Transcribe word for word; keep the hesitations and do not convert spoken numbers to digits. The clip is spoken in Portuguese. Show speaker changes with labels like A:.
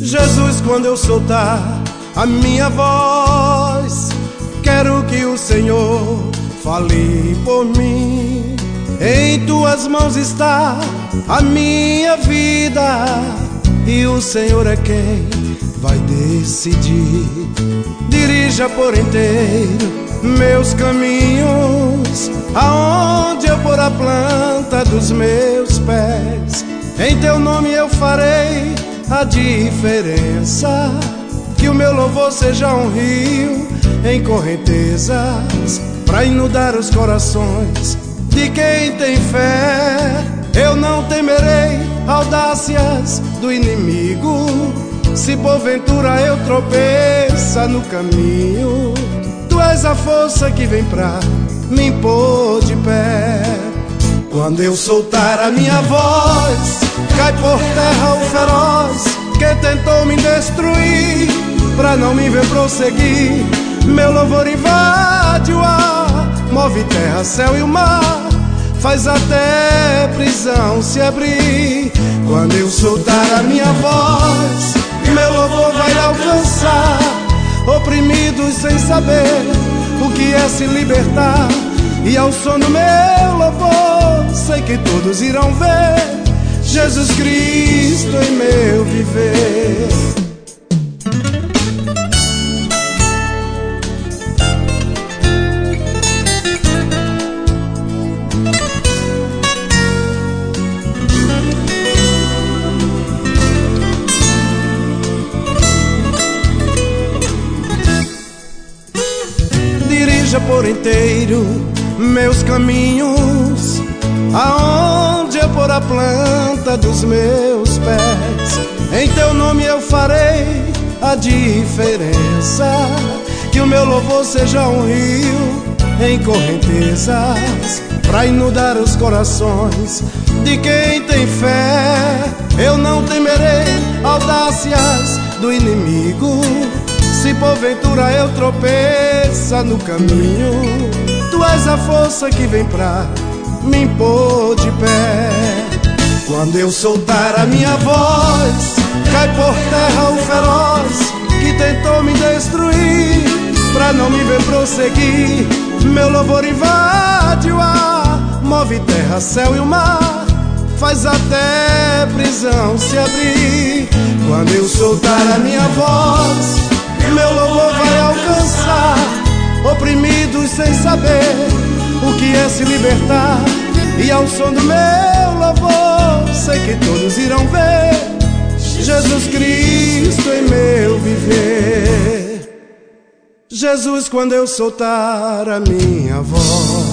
A: Jesus, quando eu soltar a minha voz, quero que o Senhor fale por mim. Em tuas mãos está a minha vida, e o Senhor é quem vai decidir. Dirija por inteiro meus caminhos, aonde eu pôr a planta dos meus pés. Em teu nome eu farei a diferença, que o meu louvor seja um rio em correntezas, pra inundar os corações de quem tem fé. Eu não temerei audácias do inimigo, se porventura eu tropeçar no caminho. Tu és a força que vem pra me pôr de pé. Quando eu soltar a minha voz, cai por terra o feroz que tentou me destruir, pra não me ver prosseguir. Meu louvor invade o ar, move terra, céu e o mar, faz até prisão se abrir. Quando eu soltar a minha voz, meu louvor vai alcançar oprimidos sem saber o que é se libertar. E ao som do meu louvor, sei que todos irão ver Jesus Cristo em meu viver. Dirija por inteiro meus caminhos, aonde eu pôr a planta dos meus pés. Em teu nome eu farei a diferença, que o meu louvor seja um rio em correntezas, pra inundar os corações de quem tem fé. Eu não temerei audácias do inimigo, se porventura eu tropeçar no caminho. Tu és a força que vem pra me pôr de pé. Quando eu soltar a minha voz, cai por terra o feroz que tentou me destruir, pra não me ver prosseguir. Meu louvor invade o ar, move terra, céu e o mar, faz até prisão se abrir. Quando eu soltar a minha voz, meu louvor vai alcançar oprimidos sem saber o que é se libertar. E ao som do meu louvor, sei que todos irão ver Jesus Cristo em meu viver. Jesus, quando eu soltar a minha voz.